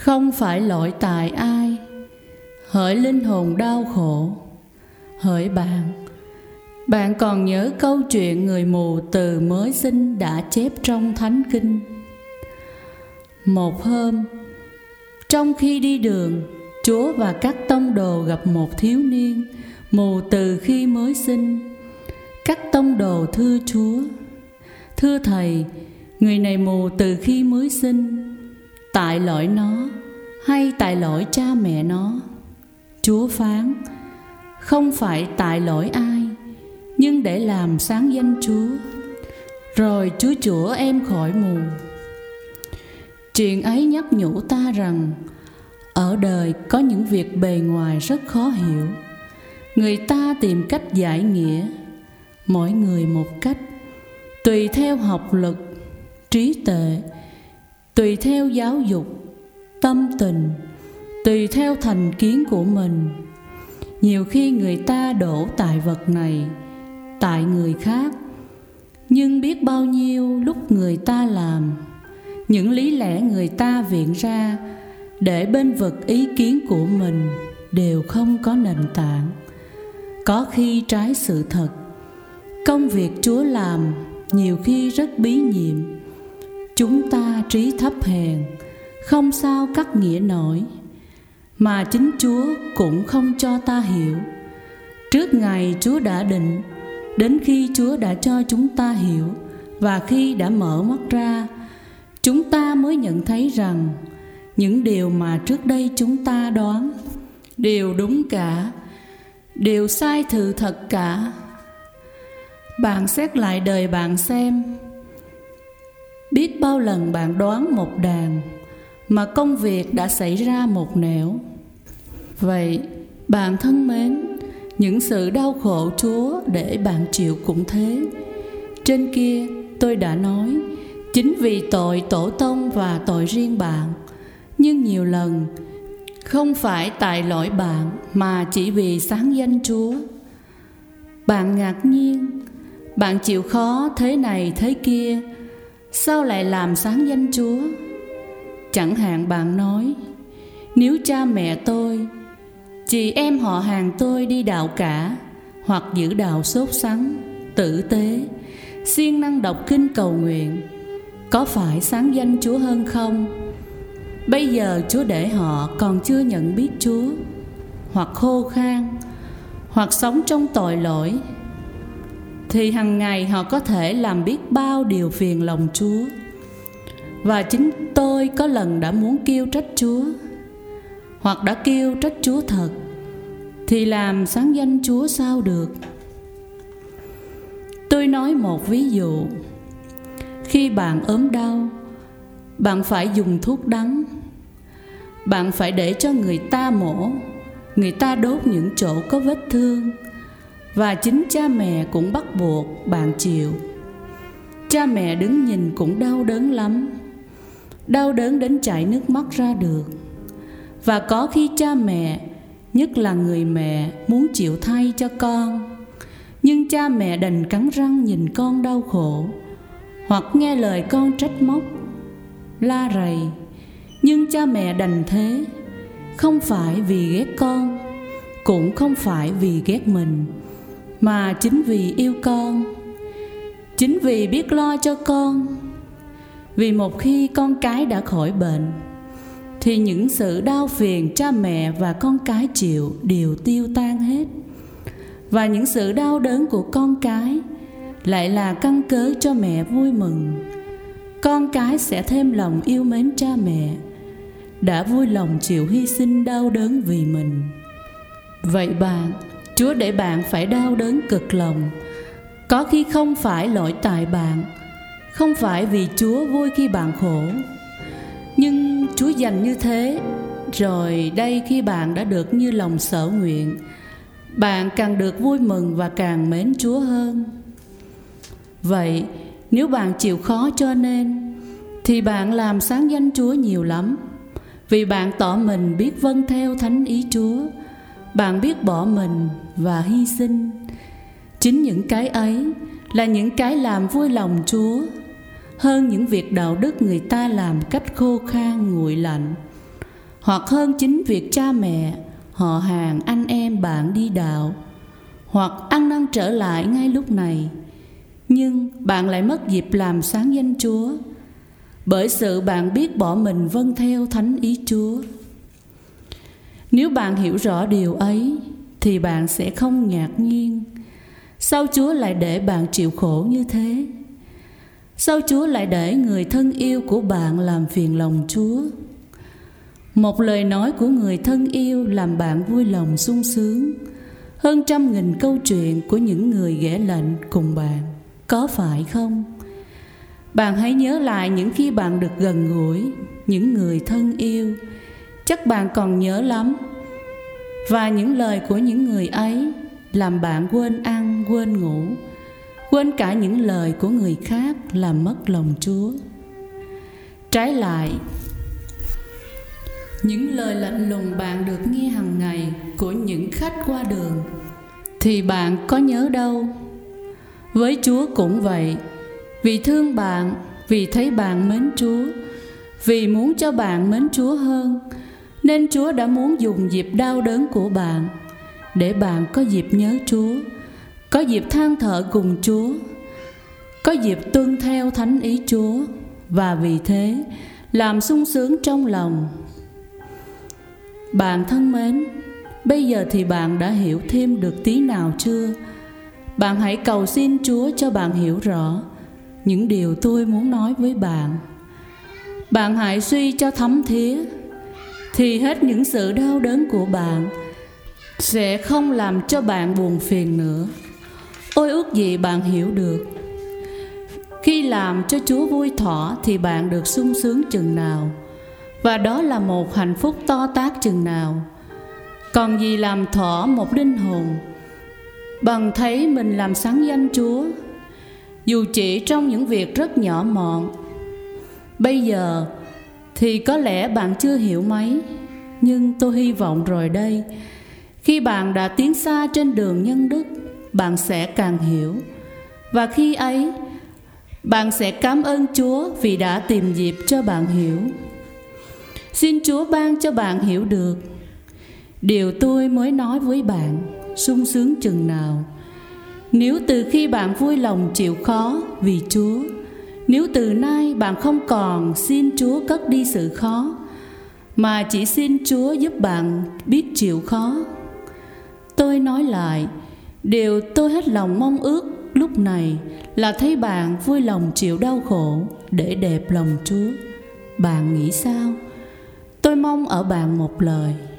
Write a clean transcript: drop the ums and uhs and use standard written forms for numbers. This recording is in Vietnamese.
Không phải lỗi tại ai, hỡi linh hồn đau khổ. Hỡi bạn còn nhớ câu chuyện người mù từ mới sinh đã chép trong Thánh Kinh. Một hôm, trong khi đi đường, Chúa và các tông đồ gặp một thiếu niên mù từ khi mới sinh. Các tông đồ thưa Chúa: "Thưa Thầy, người này mù từ khi mới sinh, tại lỗi nó hay tại lỗi cha mẹ nó?" Chúa phán: "Không phải tại lỗi ai, nhưng để làm sáng danh Chúa. Rồi Chúa chữa em khỏi mù." Chuyện ấy nhắc nhủ ta rằng ở đời có những việc bề ngoài rất khó hiểu. Người ta tìm cách giải nghĩa, mỗi người một cách, tùy theo học lực, trí tuệ, tùy theo giáo dục, tâm tình, tùy theo thành kiến của mình. Nhiều khi người ta đổ tại vật này, tại người khác, nhưng biết bao nhiêu lúc người ta làm, những lý lẽ người ta viện ra để bên vực ý kiến của mình đều không có nền tảng, có khi trái sự thật. Công việc Chúa làm nhiều khi rất bí nhiệm. Chúng ta trí thấp hèn, không sao cắt nghĩa nổi, mà chính Chúa cũng không cho ta hiểu. Trước ngày Chúa đã định, đến khi Chúa đã cho chúng ta hiểu, và khi đã mở mắt ra, chúng ta mới nhận thấy rằng những điều mà trước đây chúng ta đoán đều đúng cả, đều sai sự thật cả. Bạn xét lại đời bạn xem, biết bao lần bạn đoán một đàn mà công việc đã xảy ra một nẻo. Vậy bạn thân mến, những sự đau khổ Chúa để bạn chịu cũng thế. Trên kia tôi đã nói, chính vì tội tổ tông và tội riêng bạn, nhưng nhiều lần không phải tại lỗi bạn mà chỉ vì sáng danh Chúa. Bạn ngạc nhiên, bạn chịu khó thế này thế kia, sao lại làm sáng danh Chúa? Chẳng hạn bạn nói, nếu cha mẹ tôi, chị em họ hàng tôi đi đạo cả, hoặc giữ đạo sốt sắng, tử tế, siêng năng đọc kinh cầu nguyện, có phải sáng danh Chúa hơn không? Bây giờ Chúa để họ còn chưa nhận biết Chúa, hoặc khô khan, hoặc sống trong tội lỗi, thì hằng ngày họ có thể làm biết bao điều phiền lòng Chúa. Và chính tôi có lần đã muốn kêu trách Chúa, hoặc đã kêu trách Chúa thật, thì làm sáng danh Chúa sao được? Tôi nói một ví dụ. Khi bạn ốm đau, bạn phải dùng thuốc đắng. Bạn phải để cho người ta mổ, người ta đốt những chỗ có vết thương, và chính cha mẹ cũng bắt buộc bạn chịu. Cha mẹ đứng nhìn cũng đau đớn lắm, đau đớn đến chảy nước mắt ra được. Và có khi cha mẹ, nhất là người mẹ, muốn chịu thay cho con, nhưng cha mẹ đành cắn răng nhìn con đau khổ, hoặc nghe lời con trách móc, la rầy. Nhưng cha mẹ đành thế, không phải vì ghét con, cũng không phải vì ghét mình, mà chính vì yêu con, chính vì biết lo cho con. Vì một khi con cái đã khỏi bệnh, thì những sự đau phiền cha mẹ và con cái chịu đều tiêu tan hết. Và những sự đau đớn của con cái lại là căn cớ cho mẹ vui mừng. Con cái sẽ thêm lòng yêu mến cha mẹ, đã vui lòng chịu hy sinh đau đớn vì mình. Vậy bạn, Chúa để bạn phải đau đớn cực lòng, có khi không phải lỗi tại bạn, không phải vì Chúa vui khi bạn khổ, nhưng Chúa dành như thế. Rồi đây, khi bạn đã được như lòng sở nguyện, bạn càng được vui mừng và càng mến Chúa hơn. Vậy nếu bạn chịu khó cho nên, thì bạn làm sáng danh Chúa nhiều lắm. Vì bạn tỏ mình biết vâng theo thánh ý Chúa, bạn biết bỏ mình và hy sinh. Chính những cái ấy là những cái làm vui lòng Chúa, hơn những việc đạo đức người ta làm cách khô khan nguội lạnh. hoặc hơn chính việc cha mẹ, họ hàng, anh em bạn đi đạo, hoặc ăn năn trở lại ngay lúc này, nhưng bạn lại mất dịp làm sáng danh Chúa, bởi sự bạn biết bỏ mình vâng theo thánh ý Chúa. Nếu bạn hiểu rõ điều ấy, thì bạn sẽ không ngạc nhiên sao Chúa lại để bạn chịu khổ như thế. Sao Chúa lại để người thân yêu của bạn làm phiền lòng Chúa? Một lời nói của người thân yêu làm bạn vui lòng sung sướng hơn 100.000 câu chuyện của những người ghẻ lạnh cùng bạn, có phải không? Bạn hãy nhớ lại những khi bạn được gần gũi những người thân yêu, chắc bạn còn nhớ lắm. Và những lời của những người ấy làm bạn quên ăn, quên ngủ, quên cả những lời của người khác làm mất lòng Chúa. Trái lại, những lời lạnh lùng bạn được nghe hàng ngày của những khách qua đường thì bạn có nhớ đâu. Với Chúa cũng vậy. Vì thương bạn, vì thấy bạn mến Chúa, vì muốn cho bạn mến Chúa hơn, nên Chúa đã muốn dùng dịp đau đớn của bạn để bạn có dịp nhớ Chúa, có dịp than thở cùng Chúa, có dịp tuân theo thánh ý Chúa, và vì thế làm sung sướng trong lòng. Bạn thân mến, bây giờ thì bạn đã hiểu thêm được tí nào chưa? Bạn hãy cầu xin Chúa cho bạn hiểu rõ những điều tôi muốn nói với bạn. Bạn hãy suy cho thấm thía, thì hết những sự đau đớn của bạn sẽ không làm cho bạn buồn phiền nữa. Ôi ước gì bạn hiểu được, khi làm cho Chúa vui thỏa thì bạn được sung sướng chừng nào, và đó là một hạnh phúc to tát chừng nào. Còn gì làm thỏa một linh hồn bằng thấy mình làm sáng danh Chúa, dù chỉ trong những việc rất nhỏ mọn. Bây giờ thì có lẽ bạn chưa hiểu mấy, nhưng tôi hy vọng rồi đây, khi bạn đã tiến xa trên đường nhân đức, bạn sẽ càng hiểu. Và khi ấy, bạn sẽ cảm ơn Chúa vì đã tìm dịp cho bạn hiểu. Xin Chúa ban cho bạn hiểu được điều tôi mới nói với bạn sung sướng chừng nào. Nếu từ khi bạn vui lòng chịu khó vì Chúa, nếu từ nay bạn không còn xin Chúa cất đi sự khó, mà chỉ xin Chúa giúp bạn biết chịu khó. Tôi nói lại, điều tôi hết lòng mong ước lúc này là thấy bạn vui lòng chịu đau khổ để đẹp lòng Chúa. Bạn nghĩ sao? Tôi mong ở bạn một lời: